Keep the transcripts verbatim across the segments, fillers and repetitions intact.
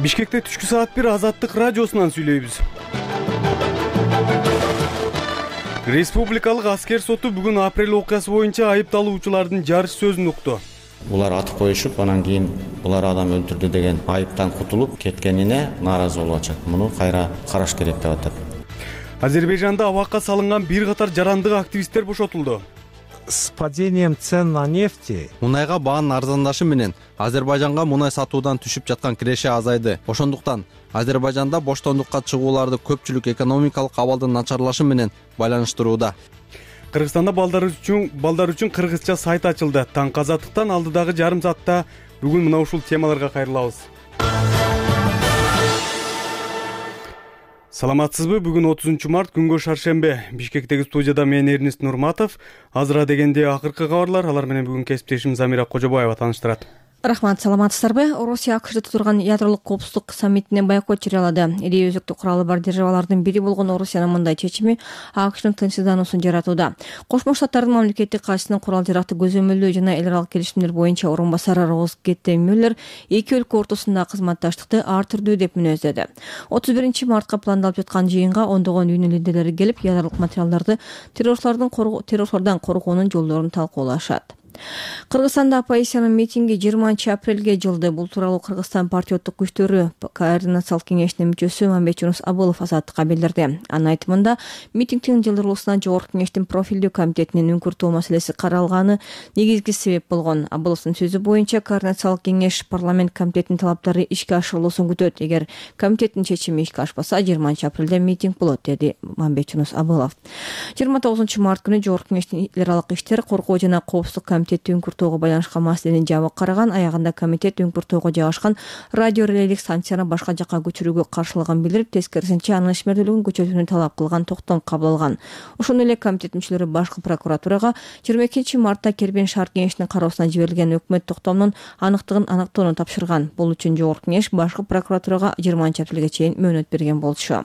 Бишкекте түшкү саат бир Азаттык радиосунан сүйлөйбүз. Республикалык аскер соту бүгүн апрель окуясы боюнча айыпталуучулардын жарыш сөзүн укту. Булар атып коюшуп, анан кийин булар адам өлтүрдү деген айыптан кутулуп кеткенине нааразы болуп атышат. Муну кайра караш керек деп атат. Азербайжанда абакка салынган бир катар жарандык активисттер бошотулду. С падением цен на нефти мунайга баанын арзандашы менен Азербайжанга мунай сатуудан түшүп жаткан киреше азайды. Ошондуктан Азербайжанда боштондукка чыгууларды көпчүлүк экономикалык абалдын начарлашы менен байланыштырууда. Кыргызстанда балдар үчүн балдар үчүн кыргызча сайт ачылды. Таңкы азаттыктан алдыдагы жарым саатта бүгүн мына ушул темаларга кайрылабыз. Саламатсызбы? Бүгүн отузунчу март, күнгө шаршембе. Бишкектеги студияда мен Эрнест Нурматов. Азыра дегенде акыркы кабарлар, алар менен бүгүн кесиптешим Замира Кожобаева тааныштырат. Рахмат, саламатсыздарбы? Орусия АКШда турган ядролук коопсуздук саммитине бойкот жарыялады. Ири өзөктүк куралы бар державалардын бири болгон Орусиянын мындай чечими АКШдын тынчсыздануусун жаратууда. Кошмо Штаттардын мамлекеттик катчысынын курал жарактык көзөмөлдөө жана эл аралык келишимдер боюнча орун басары Роуз Гетте Мюллер эки өлкө ортосундагы кызматташтыкты ар түрдүү деп мүнөздөдү. отуз биринчи мартка пландалып жаткан жыйынга ондогон үйнүн лидерлери келип, ядролук материалдарды террорчулардан террорчулардан коргоонун жолдорун талкуулашат. Кыргызстанда оппозициянын митинги жыйырманчы апрелге жылды. Бул тууралуу Кыргызстан патриоттук күчтөрү координациялык кеңешинин мүчөсү Мамбетжунус Абылов Азаттыкка билдирди. Анын айтымында, митингдин жылдырылуусуна Жогорку Кеңештин профилдүү комитетинин үңкүртүү маселеси каралганы негизги себеп болгон. Абыловдун сөзү боюнча, координациялык кеңеш парламент комитетинин талаптары ишке ашырылуусун күтөт. Эгер комитеттин чечими ишке ашпаса, жыйырманчы апрелде митинг болот, деди Мамбетжунус Абылов. жыйырма тогузунчу март күнү Жогорку Кеңештин эл аралык иштер, коргоо жана коопсуздук комитети үңкүртөөгө байланышкан маселени жабык караган. Аягында комитет үңкүртөөгө жайгашкан радио релейлик станцияны башка жакка көчүрүүгө каршылыгын билдирип, тескерисинче анын ишмердүүлүгүн күчөтүүнү талап кылган токтом кабыл алган. Ошондой эле комитет мүчөлөрү башкы прокуратурага жыйырма экинчи мартта Кербен шаар кеңешинин кароосуна жиберилген өкмөт токтомунун аныктыгын аныктоону тапшырган. Бул үчүн Жогорку Кеңеш башкы прокуратурага жыйырманчы апрелге чейин мөөнөт берген болчу.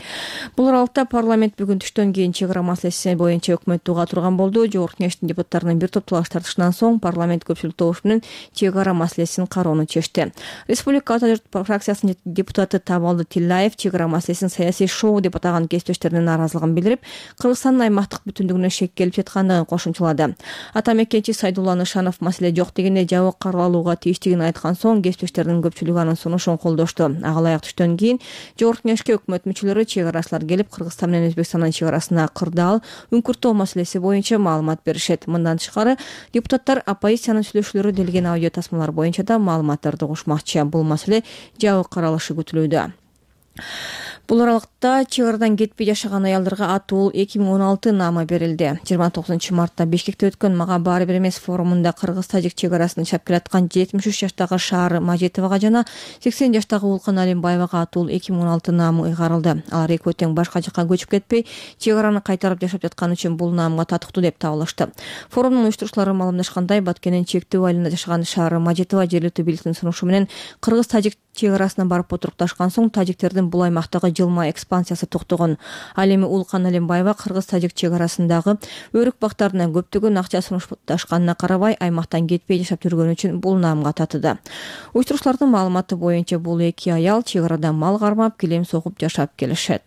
Бул аралыкта парламент бүгүн түштөн кийин чек ара маселеси боюнча өкмөттү уга турган болду. Жогорку Кеңештин депутаттарынын бир топ талаш тартышынан соң парламент көпчүлүк добуш менен чек ара маселесин кароону чечти. Республика Ата журт фракциясынын депутаты Табалды Тиллаев чек ара маселесин саясий шоу деп атаган кесиптештеринин нааразылыгын билдирип, Кыргызстандын аймактык бүтүндүгүнө шек келип жаткандыгын кошумчалады. Ата мекенчи Сайдулла Нышанов маселе жок дегенде жабык каралууга тийиштигин айткан соң кесиптештеринин көпчүлүгү анын сунушун колдошту. Ага ылайык түштөн кийин Жогорку Кеңешке өкмөт мүчөлөрү чек арачылар келип, Кыргызстан менен Өзбекстандын чек арасына кырдаал, үңкүртөө маселеси боюнча маалымат беришет. Мындан тышкары, депутаттар оппозициянын сүйлөшүүлөрү делген аудио тасмалар боюнча да маалыматтарды кошмакчы. Бул маселе жабык каралышы күтүлүүдө. Бул аралыкта чек арадан кетпей жашаган аялдарга Атуул эки миң он алты наамы берилди. жыйырма тогузунчу мартта Бишкекте өткөн Мага баары бир эмес форумунда Кыргыз-Тажик чек арасын чап келаткан жетимиш үч жаштагы Шаары Мажитовага жана сексен жаштагы Улкан Алимбаевага Атуул эки миң он алты наамы ыйгарылды. Алар экөө тең башка жакка көчүп кетпей, чек араны кайтарып жашап жаткан үчүн бул наамга татыктуу деп табылышты. Форумдун уюштурушчулары маалымдашкандай, Баткенин чектүү айылында жашаган Шаары Мажитова жергиликтүү бийликтин сунушу менен Кыргыз-Тажик чек арасына барып отурукташкан соң тажиктердин бул аймактагы жылма экспансиясы токтогон. Ал эми Улкан Алимбаева Кыргыз-Тажик чек арасындагы өрүк бактарына көптөгөн акча сунушташканына карабай, аймактан кетпей жашап жүргөн үчүн бул наамга татыды. Уюштурушчулардын маалыматы боюнча бул эки аял чек арада мал кармап, килем согуп жашап келишет.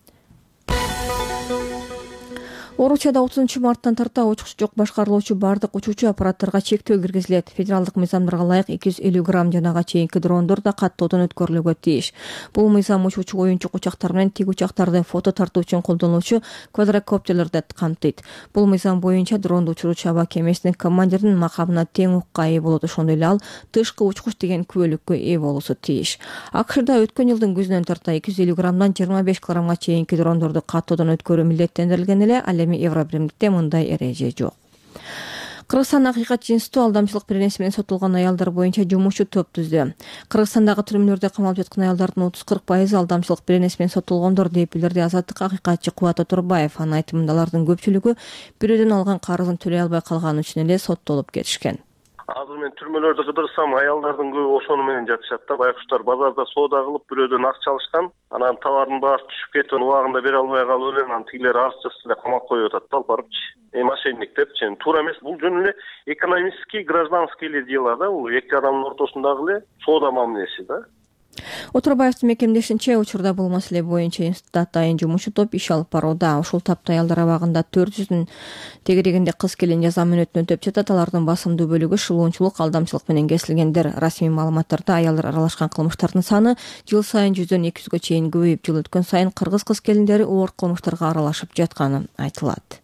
Орусияда отузунчу марттан тарта учкучу жок башкарылуучу бардык учуучу аппараттарга чектөө киргизилет. Федералдык мыйзамдарга ылайык эки жүз элүү грамм жанага чейинки дрондор да каттоодон өткөрүлүүгө тийиш. Бул мыйзам учуучу оюнчук учактар менен тик учактарды фото тартуу үчүн колдонулуучу квадрокоптерлерди камтыйт. Бул мыйзам боюнча дронду учуруучу аба кемесинин командирдин макамына тең укка ээ болот. Ошондой эле ал тышкы учкуч деген күбөлүккө ээ болуусу тийиш. АКШда өткөн жылдын күзүнөн тарта эки жүз элүү граммдан жыйырма беш килограммга чейинки дрондорду каттоодон өткөрүү милдеттендирилген эле, ал эми Евробиримдикте мындай эреже жок. Кыргызстан Акыйкатчы институту алдамчылык беренеси менен сотулган аялдар боюнча жумушчу топ түздү. Кыргызстандагы түрмөлөрдө камалып жаткан аялдардын отуз кырк пайызы алдамчылык беренеси менен сотулгондор деп билдирди Азаттык Акыйкатчы Кубат Оторбаев. Анын айтымында алардын көпчүлүгү бирөөдөн алган карызын төлөй албай калганы үчүн эле соттолуп кетишкен. Азыр мен түрмөлөрдө кыдырсам, аялдардын көбү ошону менен жатышат да. Байкуштар базарда соода кылып, бирөөдөн акча алышкан, анан товардын баасы түшүп кетип, убагында бере албай калып эле, анан тигилер арызчасы эле камап коюп атат да, алып барыпчы. Э мошенник депчи, туура эмес. Бул жөн эле экономический, гражданский эле дела да, бул эки адамдын ортосундагы эле соода мамилеси да. Отурбаевдин мекемдешинче, учурда бул маселе боюнча институтта атайын жумушчу топ иш алып барууда. Ушул тапта аялдар абагында төрт жүздүн тегерегинде кыз келин жаза мүнөтүн өтөп жатат. Алардын басымдуу бөлүгү шылуунчулук, алдамчылык менен кесилгендер. Расмий маалыматтарда аялдар аралашкан кылмыштардын саны жыл сайын жүздөн эки жүзгө чейин көбөйүп, жыл өткөн сайын кыргыз кыз келиндери оор кылмыштарга аралашып жатканы айтылат.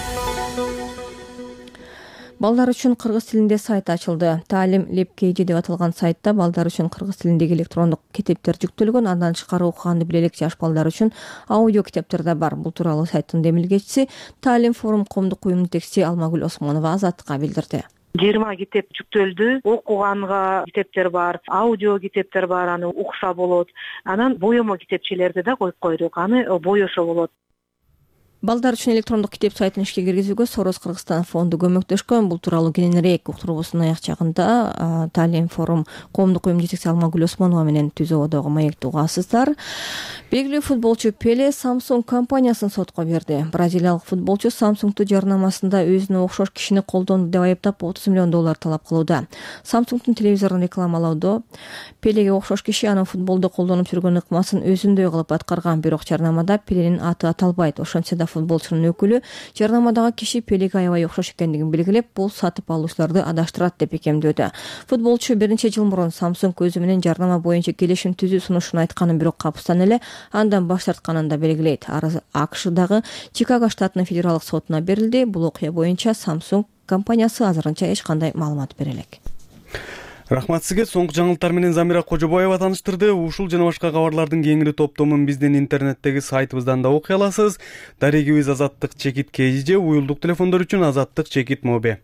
Балдар үчүн кыргыз тилинде сайт ачылды. Таалим лепкейди деп аталган сайтта балдар үчүн кыргыз тилиндеги электрондук китептер жүктөлгөн. Андан тышкары окуганды биле элек жаш балдар үчүн аудио китептер да бар. Бул тууралуу сайттын демилгечиси, Таалим форум коомдук уюмунун жетекчиси Алмагүл Осмонова Азаттыкка билдирди. жыйырма китеп жүктөлдү. Окуганга китептер бар, аудио китептер бар, аны укса болот. Анан боёмо китепчелерди да коюп койдук. Аны боёшо болот. Балдар үчүн электрондук китеп сайтын ишке киргизүүгө Сорос Кыргызстан фонду көмөктөшкөн. Бул тууралуу кененирээк уктуруубуздун аяк жагында Таалим форум коомдук уюм жетекчиси Алмагүл Осмонова менен түзөөдөгү маекти угасыздар. Белгилүү футболчу Пеле Samsung компаниясын сотко берди. Бразилиялык футболчу Samsung'ту жарнамасында өзүнө окшош кишини колдонду деп айыптап отуз миллион доллар талап кылууда. Samsung'тун телевизорун рекламалоодо Пелеге окшош киши анын футболду колдонуп жүргөн ыкмасын өзүндөй кылып аткарган, бирок жарнамада Пеленин аты аталбайт. Ошентсе да футболчунун өкүлү жарнамадагы киши Пелеге аябай окшош экендигин белгилеп, бул сатып алуучуларды адаштырат деп бекемдөөдө. Футболчу бир нече жыл мурун Samsung өзү менен жарнама боюнча келишим түзүү сунушун айтканын, бирок капыстан эле андан баш тартканын да белгилейт. Арыз АКШдагы Чикаго штатынын федералдык сотуна берилди. Бул окуя боюнча Samsung компаниясы азырынча эч кандай маалымат бере элек. Рахмат сизге. Соңку жаңылыктар менен Замира Кожобаева тааныштырды. Ушул жана башка кабарлардын кеңири топтомун биздин интернеттеги сайтыбыздан да окуй аласыз. Дарегибиз Азаттык чекит КЖ, уюлдук телефондор үчүн Азаттык чекит Моби.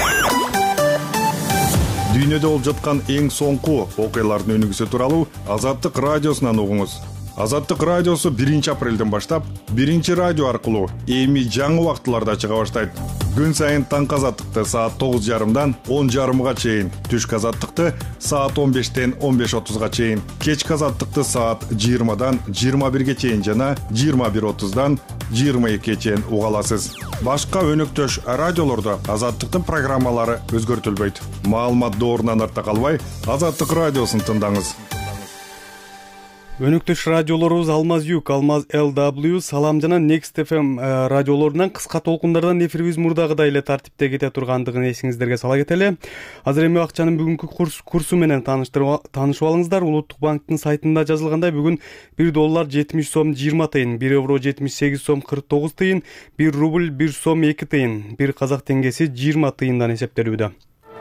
Дүйнөдө болуп жаткан эң соңку окуялардын өнүгүүсү тууралуу Азаттык радиосунан угуңуз. Азаттык радиосу биринчи апрелден баштап биринчи радио аркылуу эми жаңы убактыларда чыга баштайт. Күн сайын таңкы Азаттыкты саат тогуз жарымдан он жарымга чейин, түшкү Азаттыкты саат он бештен он беш отузга чейин, кечки Азаттыкты саат жыйырмадан жыйырма бирге чейин жана жыйырма бир отуздан жыйырма экиге чейин уга аласыз. Башка өнөктөш радиолордо Азаттыктын программалары өзгөртүлбөйт. Маалымат доорунан артта калбай, Азаттык радиосун тыңдаңыз. Өнөктөш радиолорубуз Алмаз Юк, Алмаз эл дабл ю, Салам жана Next эф эм радиолорунан кыска толкундардан эфирибиз мурдагыдай эле тартипте кете тургандыгын эсиңиздерге сала кетели. Азыр эми акчанын бүгүнкү курсу менен таанышып алыңыздар. Улуттук банктын сайтында жазылгандай, бүгүн бир доллар жетимиш сом жыйырма тыйын, бир евро жетимиш сегиз сом кырк тогуз тыйын, бир рубль бир сом эки тыйын, бир казак теңгеси жыйырма тыйындан эсептелүүдө.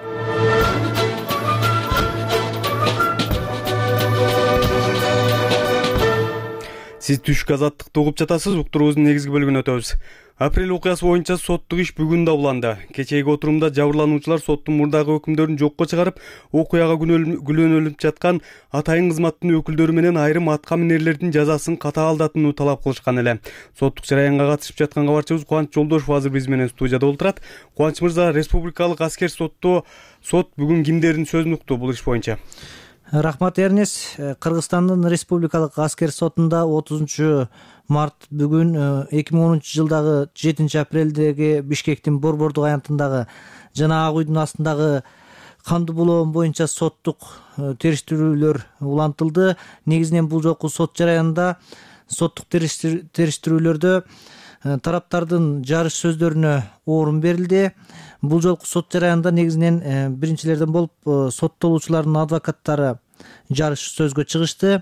Сиз түшкү Азаттыкты угуп жатасыз. Уктуруубуздун негизги бөлүгүнө өтөбүз. Апрель окуясы боюнча соттук иш бүгүн да уланды. Кечээги отурумда жабырлануучулар соттун мурдагы өкүмдөрүн жокко чыгарып, окуяга күнөөлөнүп жаткан атайын кызматтын өкүлдөрү менен айрым атка минерлердин жазасын катаалдатууну талап кылышкан эле. Соттук жараянга катышып жаткан кабарчыбыз Кубаныч Жолдошов азыр биз менен студияда олтурат. Кубаныч мырза, республикалык аскер сотто сот бүгүн кимдердин сөзүн укту бул иш боюнча? Рахмат Эрнес. Кыргызстандын республикалык аскер сотунда отузунчу март бүгүн эки миң онунчу жылдагы жетинчи апрелдеги Бишкектин Борбордук аянтындагы жана Ак үйдүн астындагы кандуу булоон боюнча соттук териштирүүлөр улантылды. Негизинен бул жолку сот жараянында соттук териштирүүлөрдө тараптардын жарыш сөздөрүнө орун берилди. Бул жолку сот жараянында негизинен биринчилерден болуп соттолуучулардын адвокаттары жарыш сөзгө чыгышты.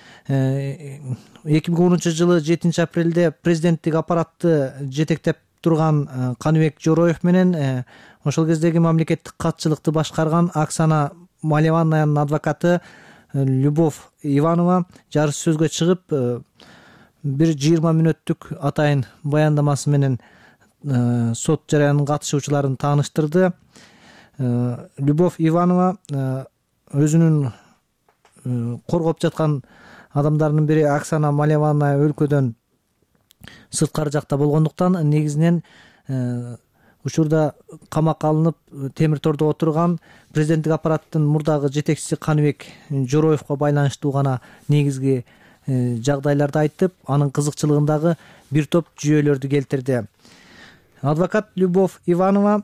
эки миң онунчу жылы жетинчи апрелде президенттик аппаратты жетектеп турган Каныбек Жороев менен ошол кездеги мамлекеттик катчылыкты башкарган Оксана Малеванованын адвокаты Любовь Иванова жарыш сөзгө чыгып, бир жыйырма мүнөттүк атайын баяндамасы менен сот жараянынын катышуучуларын тааныштырды. Любовь Иванова өзүнүн коргоп жаткан адамдардын бири Оксана Малеванова өлкөдөн сырткары жакта болгондуктан негизинен учурда камакка алынып темир тордо отурган президенттик аппараттын мурдагы жетекчиси Каныбек Жороевго байланыштуу гана негизги жагдайларды айтып, анын кызыкчылыгындагы бир топ жүйөлөрдү келтирди. Адвокат Любовь Иванова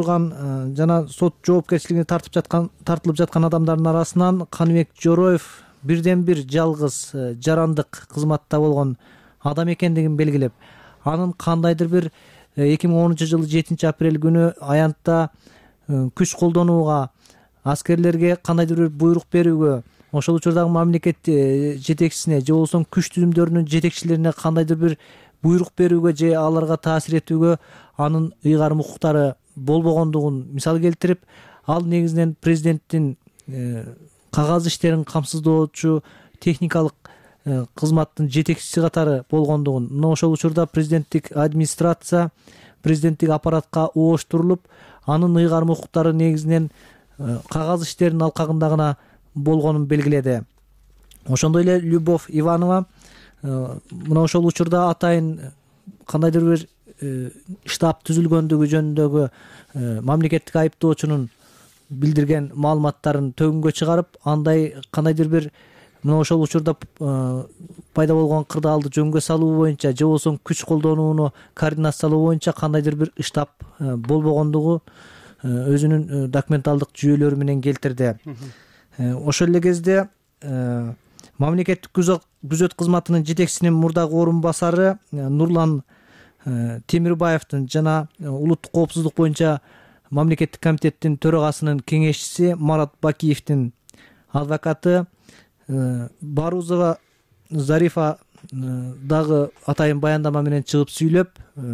олтурган жана сот жоопкерчилигине тартып жаткан тартылып жаткан адамдардын арасынан Каныбек Жороев бирден бир жалгыз жарандык кызматта болгон адам экендигин белгилеп, анын кандайдыр бир эки миң онунчу жылы жетинчи апрель күнү аянтта күч колдонууга, аскерлерге кандайдыр бир буйрук берүүгө, ошол учурдагы мамлекет жетекчисине же болбосо күч түзүмдөрүнүн жетекчилерине кандайдыр бир буйрук берүүгө же аларга таасир этүүгө анын ыйгарым укуктары болбогондугун мисал келтирип, ал негизинен президенттин кагаз иштерин камсыздоочу техникалык кызматтын жетекчиси катары болгондугун, мына ошол учурда президенттик администрация, президенттик аппаратка ооштурулуп, анын ыйгарым укуктары негизинен кагаз иштеринин алкагында гана болгонун белгиледи. Ошондой эле Любовь Иванова мына ошол учурда атайын кандайдыр бир штаб түзүлгөндүгү жөнүндөгү мамлекеттик айыптоочунун билдирген маалыматтарын төгүнгө чыгарып, андай кандайдыр бир мына ошол учурда пайда болгон кырдаалды жөнгө салуу боюнча же болбосо күч колдонууну координациялоо боюнча кандайдыр бир штаб болбогондугу өзүнүн документалдык жүйөлөрү менен келтирди. Ошол эле кезде мамлекеттик күзөт кызматынын жетекчисинин мурдагы орун басары Нурлан Темирбаевдин жана улуттук коопсуздук боюнча мамлекеттик комитеттин төрагасынын кеңешчиси Марат Бакиевдин адвокаты Барузова Зарифа дагы атайын баяндама менен чыгып сүйлөп,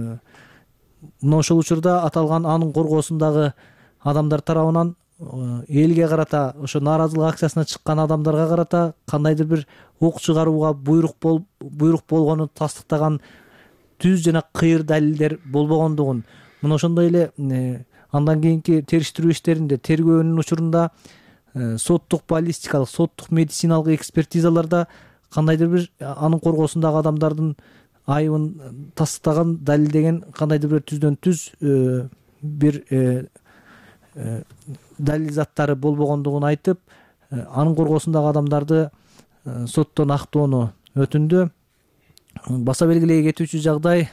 мына ошол учурда аталган анын коргоосундагы адамдар тарабынан элге карата, ошо нааразылык акциясына чыккан адамдарга карата кандайдыр бир ок чыгарууга буйрук буйрук болгонун тастыктаган түз жана кыйыр далилдер болбогондугун, мына ошондой эле андан кийинки териштирүү иштеринде, тергөөнүн учурунда соттук баллистикалык, соттук медициналык экспертизаларда кандайдыр бир анын коргоосундагы адамдардын айыбын тастыктаган, далилдеген кандайдыр бир түздөн түз бир далил заттары болбогондугун айтып, анын коргоосундагы адамдарды соттон актоону өтүндү. Баса белгилей кетүүчү жагдай,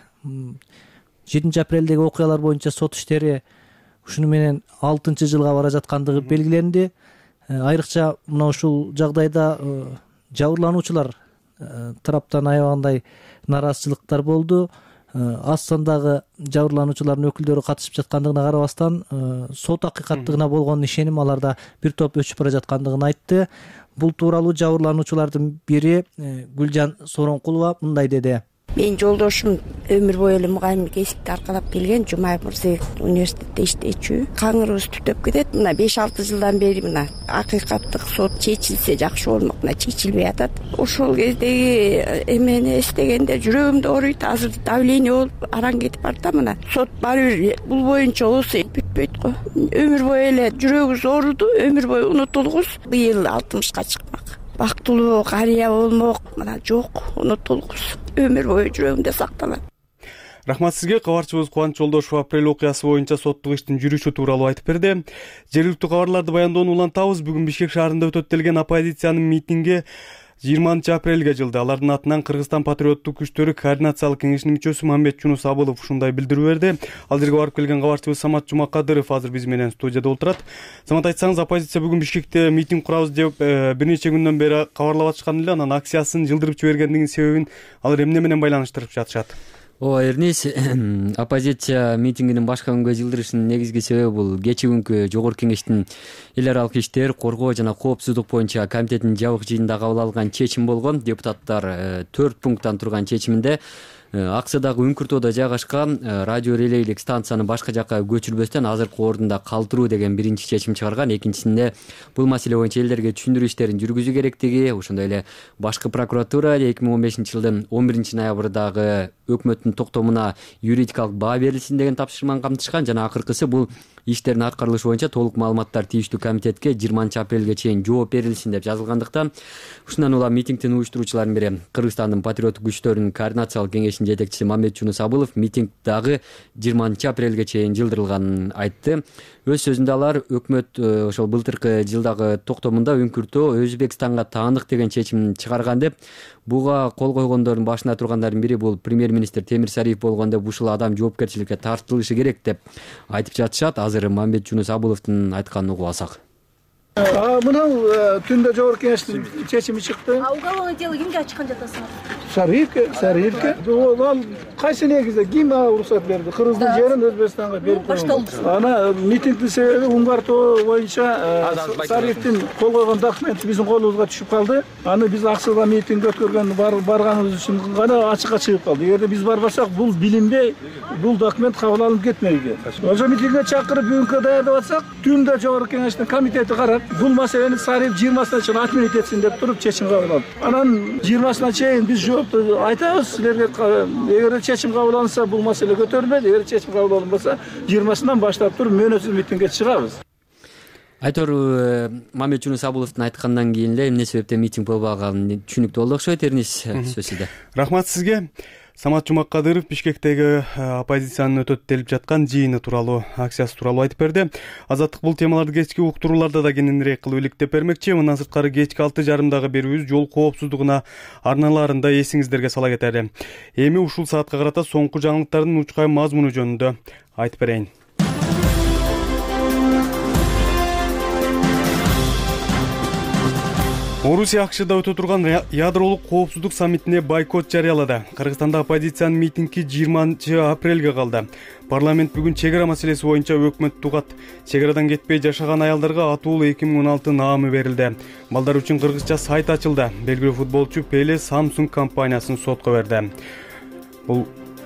жетинчи апрелдеги окуялар боюнча сот иштери ушуну менен алтынчы жылга бара жаткандыгы белгиленди. Айрыкча мына ушул жагдайда жабырлануучулар тараптан аябагандай нааразычылыктар болду. Аз сандагы жабырлануучулардын өкүлдөрү катышып жаткандыгына карабастан, сот акыйкаттыгына болгон ишеним аларда бир топ өчүп бара жаткандыгын айтты. Бул тууралуу жабырлануучулардын бири Гүлжан Соронкулова мындай деди: Мен жолдошум өмүр бою эле мугалимдик эсикти аркалап келген, Жумаев Мырзаев университетте иштечү. Каңырыбыз түтөп кетет. Мына беш алты жылдан бери мына акыйкаттык сот чечилсе жакшы болмок, мына чечилбей атат. Ошол кездеги эмени эстегенде жүрөгүмдү ооруйт. Азыр давление болуп араң кетип барат. Мына сот баары бир бул боюнча болсо бүтпөйт го. Өмүр бою эле жүрөгүбүз ооруду, өмүр бою унутулгус. Быйыл алтымышка чыкмак. Бактылуу карыя болмок, мына жок, унутулгус. Өмүр бою жүрөгүмдө сакталат. Рахмат сизге. Кабарчыбыз Кубаныч Жолдошов апрель окуясы боюнча соттук иштин жүрүшү тууралуу айтып берди. Жергиликтүү кабарларды баяндоону улантабыз. Бүгүн Бишкек шаарында өтөт делген оппозициянын митинги жыйырманчы апрелге жылды. Алардын атынан Кыргызстан патриоттук күчтөрү координациялык кеңешинин мүчөсү Мамбет Жунус Абылов ушундай билдирүү берди. Ал жерге барып келген кабарчыбыз Самат Жумакадыров азыр биз менен студияда отурат. Самат, айтсаңыз, оппозиция бүгүн Бишкекте митинг курабыз деп бир нече күндөн бери кабарлап атышкан эле, анан акциясын жылдырып жибергендигин себебин алар эмне менен байланыштырып жатышат? Ооба, Эрнис, оппозиция митингинин башка күнгө жылдырышынын негизги себеби бул кечээ күнкү Жогорку Кеңештин эл аралык иштер, коргоо жана коопсуздук боюнча комитеттин жабык жыйынында кабыл алган чечим болгон. Депутаттар төрт пункттан турган чечиминде Аксыдагы Үңкүртөөдө жайгашкан радио релейлик станцияны башка жакка көчүрбөстөн азыркы ордунда калтыруу деген биринчи чечим чыгарган. Экинчисинде бул маселе боюнча элдерге түшүндүрүү иштерин жүргүзүү керектиги, ошондой эле башкы прокуратура эки миң он бешинчи жылдын он биринчи ноябрдагы өкмөттүн токтомуна юридикалык баа берилсин деген тапшырманы камтышкан. Жана акыркысы бул иштердин аткарылышы боюнча толук маалыматтар тийиштүү комитетке жыйырманчы апрелге чейин жооп берилсин деп жазылгандыктан, ушундан улам митингдин уюштуруучулардын бири Кыргызстандын патриоттук күчтөрүнүн координациялык кеңешинин жетекчиси Мамбет Жунус Абылов митинг дагы жыйырманчы апрелге чейин жылдырылганын айтты. Өз сөзүндө алар өкмөт ошол былтыркы жылдагы токтомунда Үңкүртөө Өзбекстанга таандык деген чечимин чыгарган деп, буга кол койгондордун башына тургандардын бири бул премьер-министр Темир Сариев болгон деп, ушул адам жоопкерчиликке тартылышы керек деп айтып жатышат. Азыр Мамбет Жунус Абыловдун айтканын угуп алсак. мына түндө жогорку кеңештин чечими чыкты. Уголовное дело кимге ачкан жатасыңар? Сарыевке, Сарыевке. Ал кайсы негизде ким уруксат берди? Кыргыздын жерин Өзбекстанга берип койгон. Ана митингдин себеби уңгартуу боюнча Сарыевдин кол койгон документи биздин колубузга түшүп калды. Аны биз акчага митинг өткөргөн барганыбыз үчүн гана ачыкка чыгып калды. Эгерде биз барбасак, бул билинбей, бул документ кабыл алынып кетмейди. Ошо митингге чакырып бүгүнкү даярдап атсак, түндө жогорку кеңештин комитети карап, бул маселени Сарыев жыйырмасына чейин отменить этсин деп туруп чечим кабыл алды. Анан жыйырмасына чейин биз жоопту айтабыз силерге. Эгер чечим кабыл алынса, бул маселе көтөрүлбөйт. Эгер чечим кабыл алынбаса, жыйырмасынан баштап туруп мөөнөтсүз митингге чыгабыз. Айтор Мамет Жунус Абуловдун айткандан кийин эле эмне себептен митинг болбоганын түшүнүктүү болду окшойт. Эрнис сөз сизде. Рахмат сизге. Самат Жумаккадыров Бишкектеги оппозициянын өтөт делип жаткан жыйыны тууралуу, акциясы тууралуу айтып берди. Азаттык бул темаларды кечки уктурууларда да кененирээк кылып иликтеп бермекчи. Мындан сырткары кечки алты жарымдагы берүүбүз жол коопсуздугуна арналарында эсиңиздерге сала кетели. Эми ушул саатка карата соңку жаңылыктардын учкай мазмуну жөнүндө айтып берейин. Орусия АКШда өтө турган ядролук коопсуздук саммитине бойкот жарыялады. Кыргызстанда оппозициянын митинги жыйырманчы апрелге калды. Парламент бүгүн чек ара маселеси боюнча өкмөттү угат. Чек арадан кетпей жашаган аялдарга атуул эки миң он алты наамы берилди. Балдар үчүн кыргызча сайт ачылды. Белгилүү футболчу Пеле Samsung компаниясын сотко берди. Бул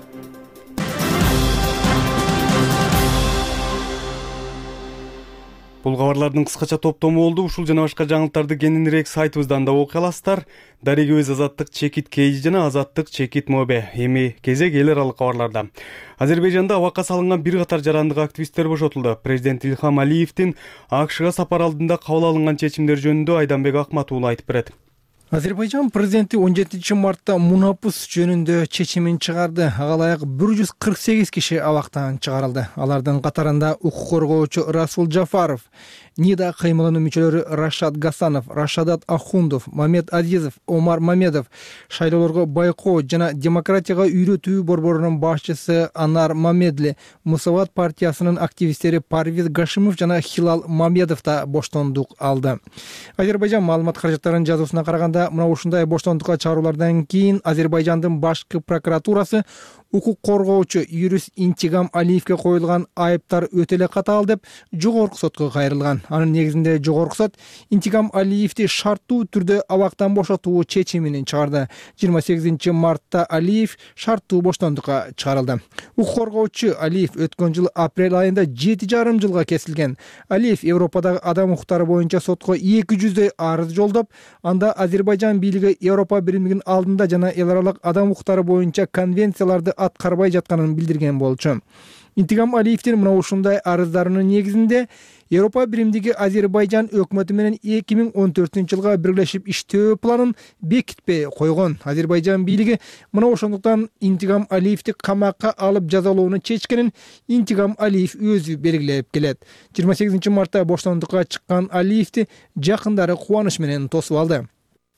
Бул кабарлардын кыскача топтому болду. Ушул жана башка жаңылыктарды кененирээк сайтыбыздан да окуй аласыздар. Дарегибиз Азаттык чекит Кейжи жана Азаттык чекит Мобе. Эми кезек эл аралык кабарларда. Азербайжанда абакка салынган бир катар жарандык активисттер бошотулду. Президент Илхам Алиевдин АКШга сапар алдында кабыл алынган чечимдер жөнүндө Айданбек Акмат уулу айтып берет. Азербайжан президенти он жетинчи мартта мунапус жөнүндө чечимин чыгарды. Ага ылайык бир жүз кырк сегиз киши абактан чыгарылды. Алардын катарында укук коргоочу Расул Жафаров, НИДА кыймылынын мүчөлөрү Рашад Гасанов, Рашадат Ахундов, Мамед Азизов, Омар Мамедов, шайлоолорго байкоо жана демократияга үйрөтүү борборунун башчысы Анар Мамедли, Мусават партиясынын активисттери Парвиз Гашимов жана Хилал Мамедов да боштондук алды. Азербайжан маалымат каражаттарынын жазуусуна караганда, мына ушундай боштондукка чыгаруулардан кийин Азербайжандын башкы прокуратурасы укук коргоочу юрист Интигам Алиевге коюлган айыптар өтө эле катаал деп жогорку сотко кайрылган. Анын негизинде жогорку сот Интигам Алиевди шарттуу түрдө абактан бошотуу чечимин чыгарды. жыйырма сегизинчи мартта Алиев шарттуу боштондукка чыгарылды. Укук коргоочу Алиев өткөн жыл апрель айында жети жарым жылга кесилген. Алиев Европадагы адам укуктары боюнча сотко эки жүздөй арыз жолдоп, анда Азербайжан бийлиги Европа биримдигинин алдында жана эл аралык адам укуктары боюнча конвенцияларды аткарбай жатканын билдирген болчу. Интигам Алиевдин мына ушундай арыздарынын негизинде Европа биримдиги Азербайжан өкмөтү менен эки миң он төртүнчү жылга бирилешип иштөө планын бекитпей койгон. Азербайжан бийлиги мына ошондуктан Интигам Алиевди камакка алып жазалоону чечкенин Интигам Алиев өзү белгилеп келет. жыйырма сегизинчи мартта боштондукка чыккан Алиевди жакындары кубаныч менен тосуп алды.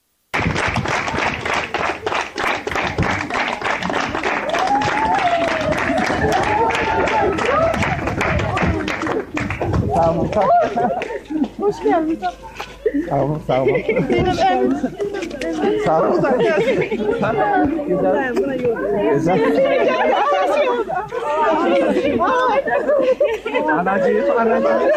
Hoş geldin. Sağ olun, sağ olun. Sağ olun. Güzel. Güzel. Anacığım, anacığım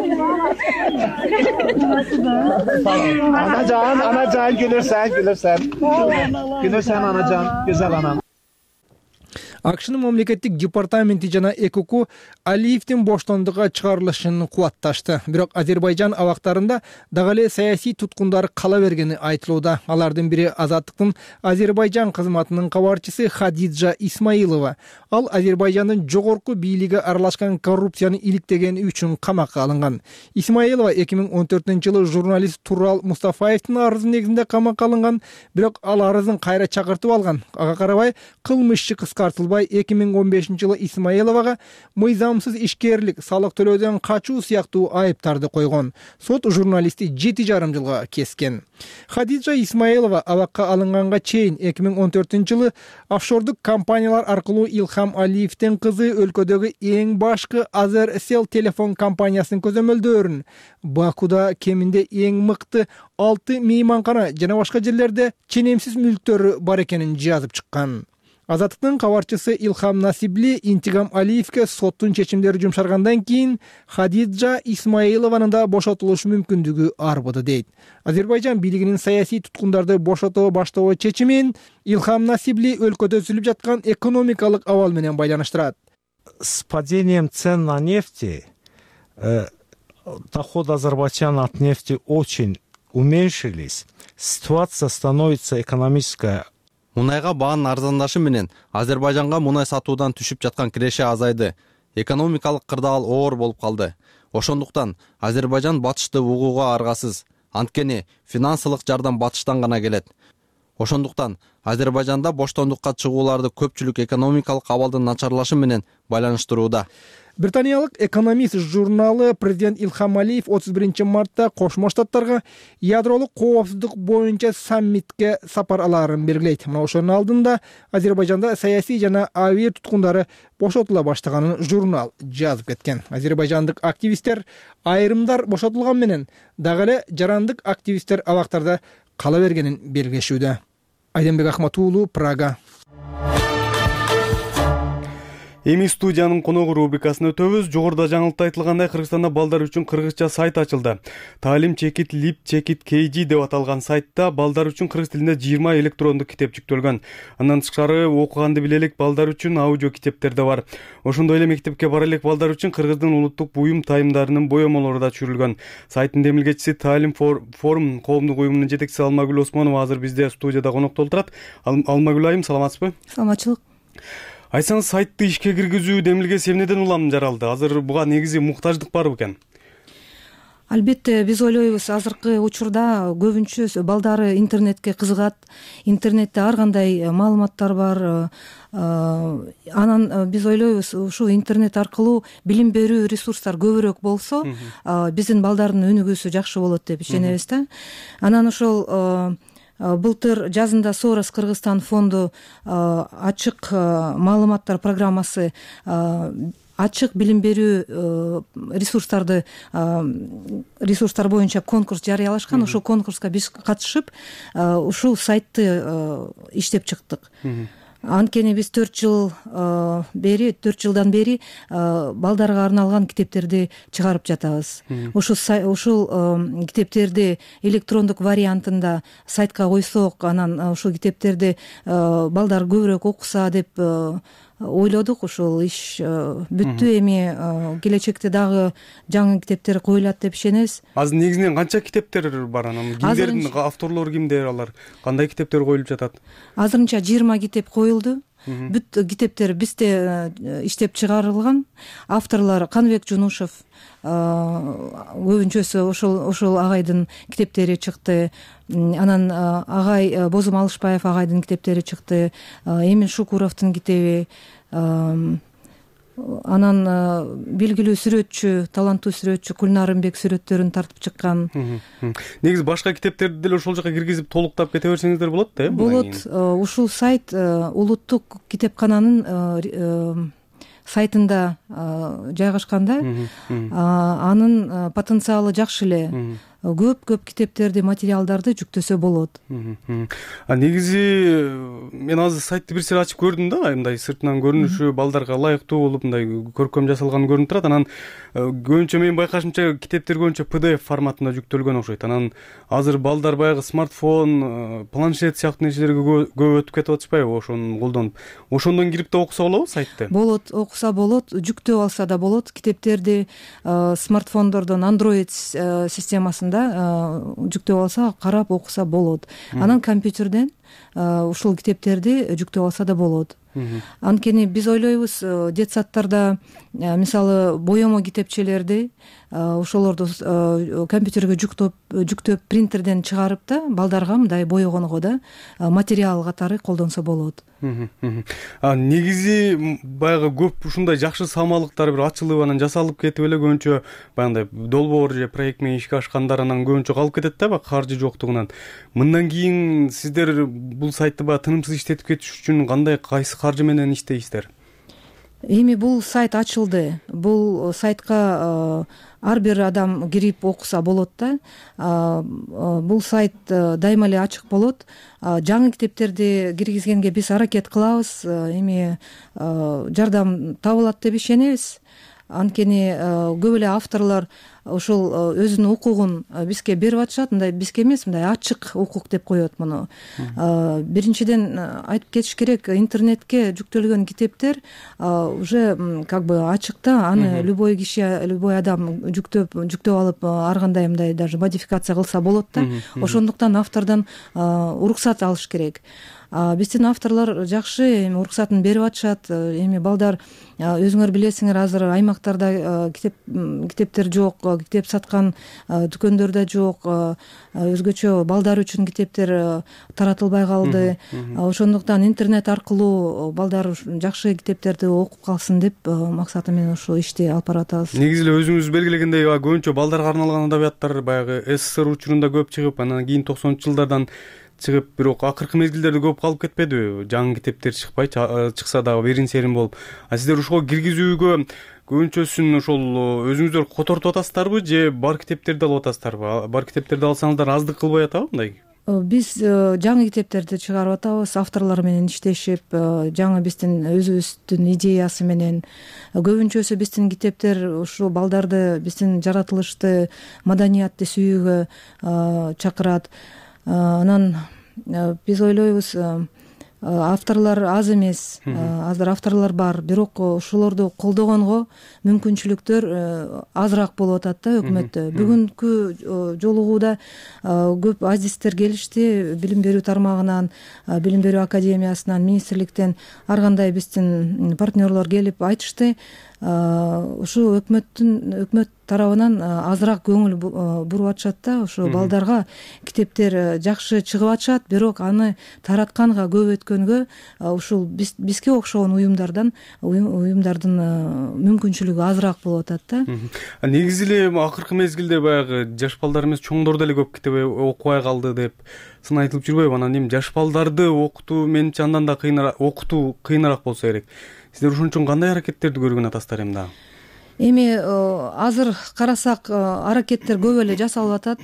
sana. Anacan, anacan gülürsen, gülürsen. Gülürsen anacan, güzel anam. АКШнын мамлекеттик департаменти жана ЭКУКу Алиевдин боштондукка чыгарылышын кубатташты. Бирок Азербайжан абактарында дагы эле саясий туткундар кала бергени айтылууда. Алардын бири Азаттыктын Азербайжан кызматынын кабарчысы Хадиджа Исмаилова. Ал Азербайжандын жогорку бийлиги аралашкан коррупцияны иликтегени үчүн камакка алынган. Исмаилова эки миң он төртүнчү жылы журналист Турал Мустафаевдин арызы негизинде камакка алынган, бирок ал арызын кайра чакыртып алган. Ага карабай кылмыш иши кыскартылып Асылбай эки миң он бешинчи жылы Исмаиловага мыйзамсыз ишкерлик, салык төлөөдөн качуу сыяктуу айыптарды койгон. Сот журналистти жети жарым жылга кескен. Хадижа Исмаилова абакка алынганга чейин эки миң он төртүнчү жылы офшордук компаниялар аркылуу Илхам Алиевдин кызы өлкөдөгү эң башкы Азерсел телефон компаниясынын көзөмөлдөрүн, Бакуда кеминде эң мыкты алты мейманкана жана башка жерлерде ченемсиз мүлктөрү бар экенин жазып чыккан. Азаттыктын кабарчысы Илхам Насибли Интигам Алиевге соттун чечимдери жумшаргандан кийин Хадиджа Исмаилованын да бошотулуш мүмкүндүгү арбыды дейт. Азербайжан бийлигинин саясий туткундарды бошото баштоо чечимин Илхам Насибли өлкөдө сүйлөп жаткан экономикалык абал менен байланыштырат. С падением цен на нефти э, доходы Азербайджана от нефти очень уменьшились. Ситуация становится экономическая. Мунайга баанын арзандашы менен Азербайжанга мунай сатуудан түшүп жаткан киреше азайды. Экономикалык кырдаал оор болуп калды. Ошондуктан Азербайжан батышты угууга аргасыз. Анткени финансылык жардам батыштан гана келет. Ошондуктан Азербайжанда боштондукка чыгууларды көпчүлүк экономикалык абалдын начарлашы менен байланыштырууда. Британиялык экономист журналы президент Илхам Алиев отуз биринчи мартта Кошмо Штаттарга ядролук коопсуздук боюнча саммитке сапар аларын белгилейт. Мына ошонун алдында Азербайжанда саясий жана авиа туткундары бошотула баштаганын журнал жазып кеткен. Азербайжандык активисттер айрымдар бошотулган менен дагы эле жарандык активисттер абактарда кала бергенин белгилешүүдө. Айденбек Ахматуулу, Прага. Эми студиянын коногу рубрикасына өтөбүз. Жогоруда жаңылыкта айтылгандай, Кыргызстанда балдар үчүн кыргызча сайт ачылды. Таалим чекит лип чекит кейджи деп аталган сайтта балдар үчүн кыргыз тилинде жыйырма электрондук китеп жүктөлгөн. Андан тышкары окуганды биле элек балдар үчүн аудио китептер да бар. Ошондой эле мектепке бара элек балдар үчүн кыргыздын улуттук буюм тайымдарынын боемолору да түшүрүлгөн. Сайттын демилгечиси Таалим форум коомдук уюмунун жетекчиси Алмагүл Осмонова азыр бизде студияда конокто отурат. Алмагүл айым, саламатсызбы? Саламатчылык. Айтсаңыз, сайтты ишке киргизүү демилгеси эмнеден улам жаралды? Азыр буга негизи муктаждык барбы экен? Албетте, биз ойлойбуз, азыркы учурда көбүнчө балдары интернетке кызыгат. Интернетте ар кандай маалыматтар бар. Анан биз ойлойбуз, ушу интернет аркылуу билим берүү ресурстар көбүрөөк болсо, биздин балдардын өнүгүүсү жакшы болот деп ишенебиз да. Анан ошол былтыр жазында Сорос Кыргызстан фонду ачык маалыматтар программасы, ачык билим берүү ресурстарды ресурстар боюнча конкурс жарыялашкан. Ошол конкурска биз катышып, ушул сайтты иштеп чыктык. Анткени биз төрт жыл бери, төрт жылдан бери балдарга арналган китептерди чыгарып жатабыз. Ушул ушул китептерди электрондук вариантында сайтка койсок, анан ушул китептерди балдар көбүрөөк окуса деп ойлодук. Ошол иш бүттү. Эми келечекте дагы жаңы китептер коюлат деп ишенебиз. Азыр негизинен канча китептер бар анан? Кимдердин авторлору кимдер, алар кандай китептер коюлуп жатат? Азырынча жыйырма китеп коюлду. Бүт китептер бизде иштеп чыгарылган. Авторлор Каныбек Жунушев, көбүнчөсү ошол ошол агайдын китептери чыкты. Анан агай Бозум Алышбаев агайдын китептери чыкты. Эмин Шукуровдун китеби. Анан белгилүү сүрөтчү, таланттуу сүрөтчү Кулнарымбек сүрөттөрүн тартып чыккан. Негизи башка китептерди деле ошол жака киргизип толуктап кете берсеңиздер болот да, э? Болот. Ушул сайт улуттук китепкананын сайтында жайгашкан да. Анын потенциалы жакшы эле. Көп-көп китептерди, материалдарды жүктөсө болот. А негизи мен азыр сайтты бир сыйра ачып көрдүм да, мындай сыртынан көрүнүшү балдарга ылайыктуу болуп, мындай көркөм жасалган көрүнүп турат. Анан көбүнчө менин байкашымча китептер көбүнчө пи ди эф форматында жүктөлгөн окшойт. Анан азыр балдар баягы смартфон, планшет сыяктуу нерселерге көп өтүп кетип атышпайбы, ошону колдонуп? Ошондон кирип да окуса болобу сайтты? Болот, окуса болот, жүктөп алса да болот. Китептерди смартфондордон Android системасында жүктөп алса, карап окуса болот. Анан компьютерден ушул китептерди жүктөп алса да болот. Анткени биз ойлойбуз, детсадтарда мисалы боемо китепчелерди ошолорду компьютерге жүктөп жүктөп принтерден чыгарып да балдарга мындай боегонго да материал катары колдонсо болот. негизи баягы көп ушундай жакшы самалыктар бир ачылып анан жасалып кетип эле көбүнчө баягындай долбоор же проект менен ишке ашкандар анан көбүнчө калып кетет да, баягы каржы жоктугунан. Мындан кийин сиздер бул сайтты баягы тынымсыз иштетип кетиш үчүн кандай, кайсы каржы менен иштейсиздер? Эми бул сайт ачылды. Бул сайтка ар бир адам кирип окуса болот да. Бул сайт дайыма эле ачык болот. Жаңы китептерди киргизгенге биз аракет кылабыз. Эми жардам табылат деп ишенебиз. Анткени көп эле авторлор ошол өзүнүн укугун бизге берип атышат. Мындай бизге эмес, мындай ачык укук деп коет муну. Биринчиден айтып кетиш керек, интернетке жүктөлгөн китептер уже как бы ачык да, аны любой киши, любой адам жүктөп жүктөп алып ар кандай мындай даже модификация кылса болот да. Ошондуктан автордон уруксат алыш керек. Биздин авторлор жакшы эми уруксатын берип атышат. Эми балдар өзүңөр билесиңер, азыр аймактарда китеп китептер жок, китеп саткан дүкөндөрдө жок, өзгөчө балдар үчүн китептер таратылбай калды. Ошондуктан интернет аркылуу балдар жакшы китептерди окуп калсын деп максаты менен ушул ишти алып баратабыз. Негизи эле өзүңүз белгилегендей, көбүнчө балдарга арналган адабияттар баягы СССР учурунда көп чыгып, анан кийин токсонунчу жылдардан чыгып, бирок акыркы мезгилдерде көп калып кетпедиби? Жаңы китептер чыкпай, чыкса дагы берин серин болуп. А сиздер ушуга киргизүүгө көбүнчөсүн ошол өзүңүздөр котортуп атасыздарбы же бар китептерди алып атасыздарбы? Бар китептерди алсаңыздар аздык кылбай атабы мындай? Биз жаңы китептерди чыгарып атабыз, авторлор менен иштешип, жаңы биздин өзүбүздүн идеясы менен. Көбүнчөсү биздин китептер ушул балдарды биздин жаратылышты, маданиятты сүйүүгө чакырат. Анан биз ойлойбуз, авторлор аз эмес, азыр авторлор бар, бирок ошолорду колдогонго мүмкүнчүлүктөр азыраак болуп атат да өкмөттө. Бүгүнкү жолугууда көп азистер келишти, билим берүү тармагынан, билим берүү академиясынан, министрликтен ар кандай биздин партнерлор келип айтышты. Ушу өкмөттүн өкмөт тарабынан азыраак көңүл буруп атышат да, ошо балдарга китептер жакшы чыгып атышат, бирок аны таратканга, көп өткөнгө ушул бизге окшогон уюмдардан уюмдардын мүмкүнчүлүгү азыраак болуп атат да. Негизи эле акыркы мезгилде баягы жаш балдар эмес, чоңдор деле көп китеп окубай калды деп сын айтылып жүрбөйбү? Анан эми жаш балдарды окутуу менимче андан да кыйыныраак, окутуу кыйыныраак болсо керек. Сиздер ошон үчүн кандай аракеттерди көргөн атасыздар эми дагы? Эми азыр карасак аракеттер көп эле жасалып атат.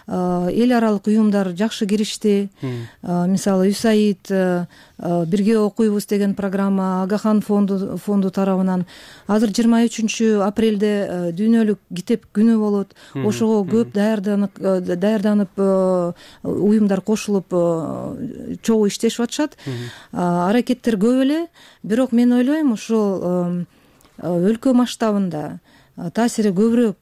Эл аралык уюмдар жакшы киришти. Мисалы ЮСАИД, бирге окуйбуз деген программа, Агахан фонду фонду тарабынан азыр жыйырма үчүнчү апрелде дүйнөлүк китеп күнү болот. Ошого көп даярданып даярданып уюмдар кошулуп чогуу иштешип атышат. Аракеттер көп эле, бирок мен ойлойм, ушул өлкө масштабында таасири көбүрөөк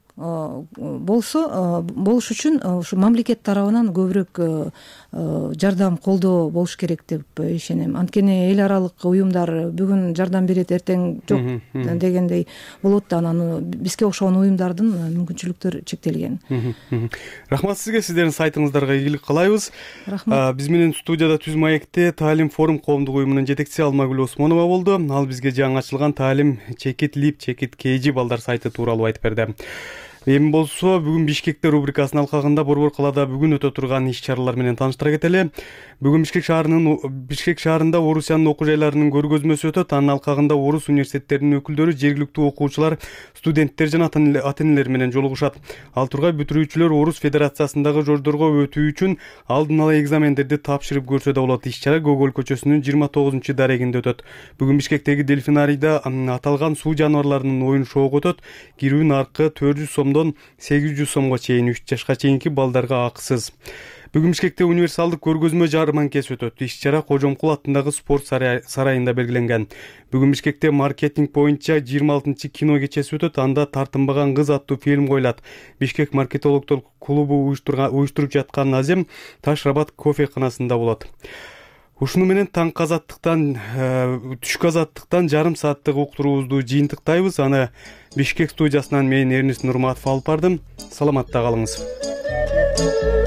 болсо болуш үчүн ушу мамлекет тарабынан көбүрөөк жардам, колдоо болуш керек деп ишенем. Анткени эл аралык уюмдар бүгүн жардам берет, эртең жок дегендей болот да, анан бизге окшогон уюмдардын мүмкүнчүлүктөрү чектелген. Рахмат сизге, сиздердин сайтыңыздарга ийгилик каалайбыз. Рахмат. Биз менен студияда Түз маекте Таалим форум коомдук уюмунун жетекчиси Алмагүл Осмонова болду. Ал бизге жаңы ачылган Таалим чекит лип чекит кейжи балдар сайты тууралуу айтып берди. Эми болсо бүгүн Бишкекте рубрикасынын алкагында Борбор калаада бүгүн өтө турган иш-чаралар менен тааныштыра кетели. Бүгүн Бишкек шаарынын Бишкек шаарында Орусиянын окуу жайларынын көргөзмөсү өтөт. Анын алкагында орус университеттеринин өкүлдөрү, жергиликтүү окуучулар, студенттер жана ата-энелер менен жолугушат. Ал тургай бүтүрүүчүлөр Орус Федерациясындагы жордорго өтүү үчүн алдын ала экзамендерди тапшырып көрсө да болот. Иш-чара Гогол көчөсүнүн жыйырма тогузунчу дарегинде өтөт. Бүгүн Бишкектеги дельфинарийда аталган суу жаныбарларынын оюн шоугу өтөт. Кирүү наркы төрт жүз сомдон сегиз жүз сомго чейин, үч жашка чейинки балдарга акысыз. Бүгүн Бишкекте универсалдык көргөзмө жарманкеси өтөт. Иш-чара Кожомкул атындагы спорт сарайында белгиленген. Бүгүн Бишкекте маркетинг боюнча жыйырма алтынчы кино кечеси өтөт. Анда Тартынбаган кыз аттуу фильм коюлат. Бишкек маркетологдор клубу уюштуруп жаткан Азем Таш Рабат кофеканасында болот. Ушуну менен таңкы азаттыктан, түшкү азаттыктан жарым сааттык уктуруубузду жыйынтыктайбыз. Аны Бишкек студиясынан мен Эрнест Нурматов алып бардым. Саламатта калыңыз.